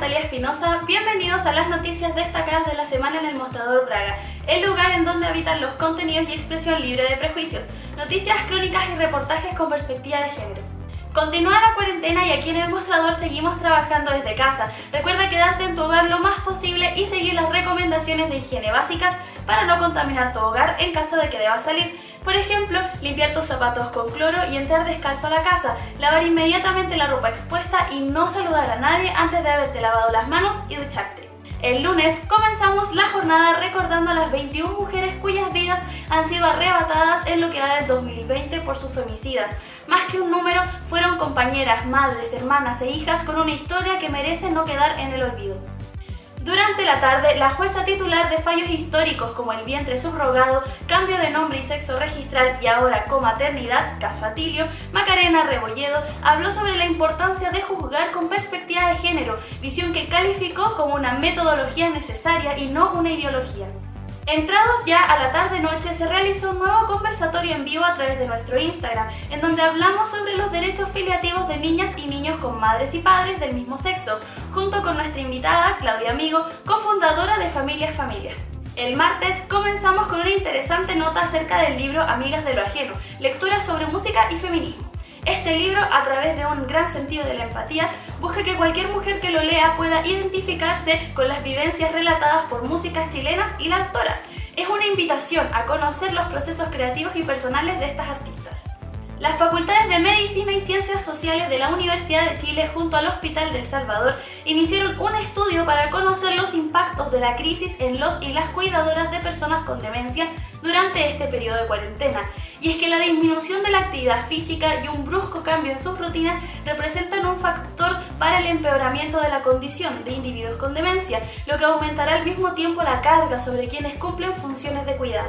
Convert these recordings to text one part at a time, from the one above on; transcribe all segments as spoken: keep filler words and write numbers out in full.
Natalia Espinosa, bienvenidos a las noticias destacadas de la semana en El Mostrador Braga, el lugar en donde habitan los contenidos y expresión libre de prejuicios, noticias, crónicas y reportajes con perspectiva de género. Continúa la cuarentena y aquí en El Mostrador seguimos trabajando desde casa. Recuerda quedarte en tu hogar lo más posible y seguir las recomendaciones de higiene básicas para no contaminar tu hogar en caso de que debas salir. Por ejemplo, limpiar tus zapatos con cloro y entrar descalzo a la casa, lavar inmediatamente la ropa expuesta y no saludar a nadie antes de haberte lavado las manos y ducharte. El lunes comenzamos la jornada recordando a las veintiuna mujeres cuyas vidas han sido arrebatadas en lo que va del dos mil veinte por sus femicidas. Más que un número, fueron compañeras, madres, hermanas e hijas con una historia que merece no quedar en el olvido. Durante la tarde, la jueza titular de fallos históricos como el vientre subrogado, cambio de nombre y sexo registral y ahora comaternidad, caso Atilio, Macarena Rebolledo, habló sobre la importancia de juzgar con perspectiva de género, visión que calificó como una metodología necesaria y no una ideología. Entrados ya a la tarde-noche se realizó un nuevo conversatorio en vivo a través de nuestro Instagram, en donde hablamos sobre los derechos filiativos de niñas y niños con madres y padres del mismo sexo, junto con nuestra invitada Claudia Amigo, cofundadora de Familias Familia. El martes comenzamos con una interesante nota acerca del libro Amigas de lo Ajeno, lectura sobre música y feminismo. Este libro, a través de un gran sentido de la empatía, busca que cualquier mujer que lo lea pueda identificarse con las vivencias relatadas por músicas chilenas y la autora. Es una invitación a conocer los procesos creativos y personales de estas artistas. Las facultades de Medicina y Ciencias Sociales de la Universidad de Chile junto al Hospital del Salvador iniciaron un estudio para conocer los impactos de la crisis en los y las cuidadoras de personas con demencia durante este periodo de cuarentena. Y es que la disminución de la actividad física y un brusco cambio en sus rutinas representan un factor para el empeoramiento de la condición de individuos con demencia, lo que aumentará al mismo tiempo la carga sobre quienes cumplen funciones de cuidado.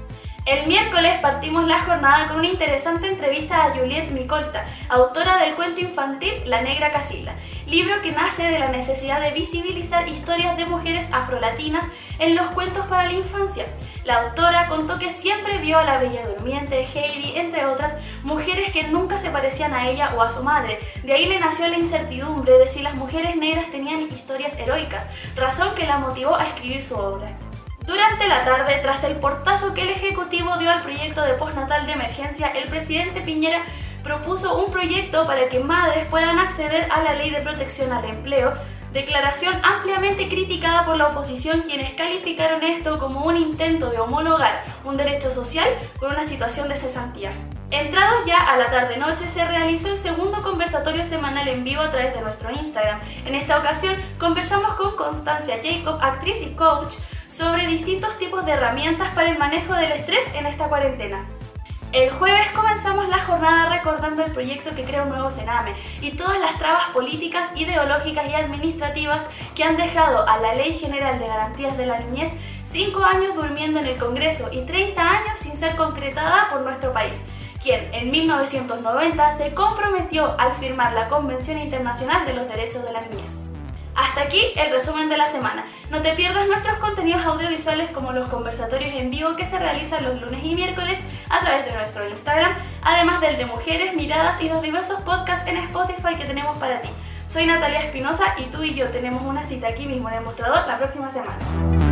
El miércoles partimos la jornada con una interesante entrevista a Juliette Micolta, autora del cuento infantil La Negra Casilda, libro que nace de la necesidad de visibilizar historias de mujeres afrolatinas en los cuentos para la infancia. La autora contó que siempre vio a la Bella Durmiente, Heidi, entre otras, mujeres que nunca se parecían a ella o a su madre. De ahí le nació la incertidumbre de si las mujeres negras tenían historias heroicas, razón que la motivó a escribir su obra. Durante la tarde, tras el portazo que el Ejecutivo dio al proyecto de postnatal de emergencia, el presidente Piñera propuso un proyecto para que madres puedan acceder a la Ley de Protección al Empleo, declaración ampliamente criticada por la oposición, quienes calificaron esto como un intento de homologar un derecho social con una situación de cesantía. Entrados ya a la tarde-noche, se realizó el segundo conversatorio semanal en vivo a través de nuestro Instagram. En esta ocasión, conversamos con Constancia Jacob, actriz y coach, sobre distintos tipos de herramientas para el manejo del estrés en esta cuarentena. El jueves comenzamos la jornada recordando el proyecto que crea un nuevo Sename y todas las trabas políticas, ideológicas y administrativas que han dejado a la Ley General de Garantías de la Niñez cinco años durmiendo en el Congreso y treinta años sin ser concretada por nuestro país, quien en mil novecientos noventa se comprometió al firmar la Convención Internacional de los Derechos de la Niñez. Hasta aquí el resumen de la semana. No te pierdas nuestros contenidos audiovisuales como los conversatorios en vivo que se realizan los lunes y miércoles a través de nuestro Instagram, además del de Mujeres, Miradas y los diversos podcasts en Spotify que tenemos para ti. Soy Natalia Espinosa y tú y yo tenemos una cita aquí mismo en El Mostrador la próxima semana.